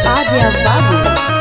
आर्या बाबू।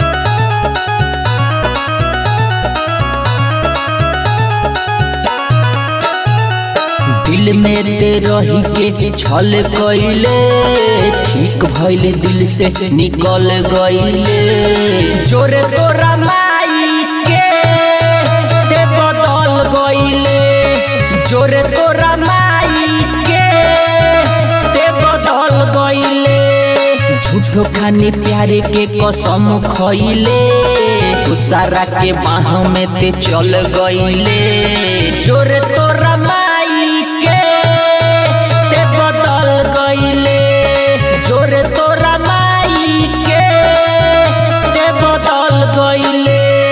दिल में ते रही के छल गईले, ठीक भइल दिल से निकल गईले। जोरे तोरा माई के ते बदल गईले, जोरे तोरा माई के ते बदल गईले। झूठो खानी प्यारे के कसम खइले, सारा के बाह में ते चल गईले। जोरे तोरा माई के ते बदल गईले, जोरे तोरा माई के ते बदल गईले।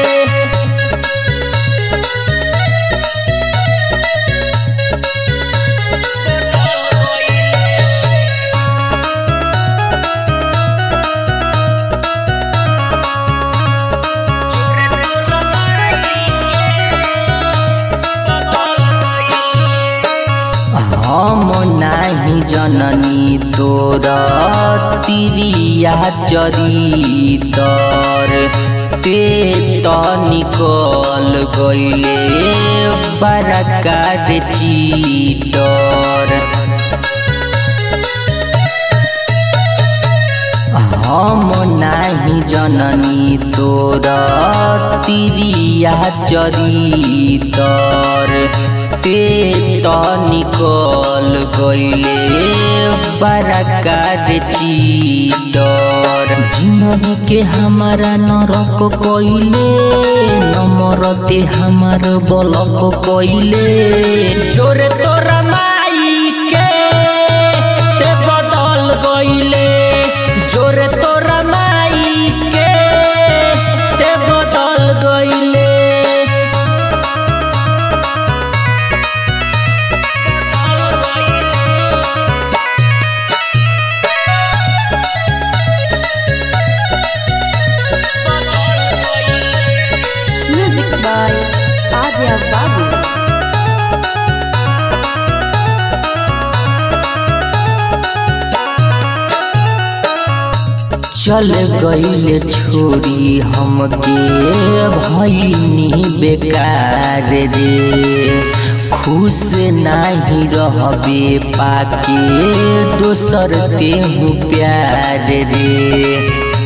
हम नाही जननी तोरा तिरिया चरितर, ते तो निकल गईले बड़का दे चीटर। हम नाही जननी तोरा तिरिया चरितर, ते तो निकल गईले बड़का दे चीटर। जिंदगी के हमारा नरक कइले, नमरते हमार बलक कइले। जोरे तोरा माई के ते बदल गईले, जोरे तोरा माई के ते बदल गईले। म्यूजिक बाय आर्या बाबू। चल गईले छोरी हमके भइनी बेकार रे। खुश नाही रहबे पाके दोसर तेहू प्यार रे।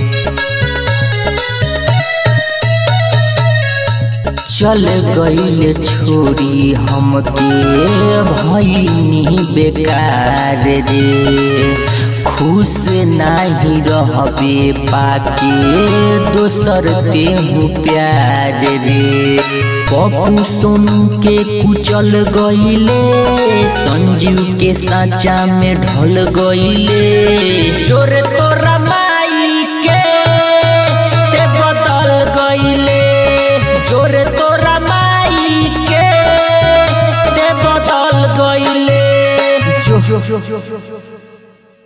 चल गईले छोरी हमके भइनी बेकार रे। खुश नाही रहबे पाके दोसर तेहू प्यार रे। पप्पू सोनू के कुचल गईले, संजीव के साचा में ढल गईले। जोरे तोरा माई के ते बदल गईले, जोरे तोरा माई के ते बदल गईले। जो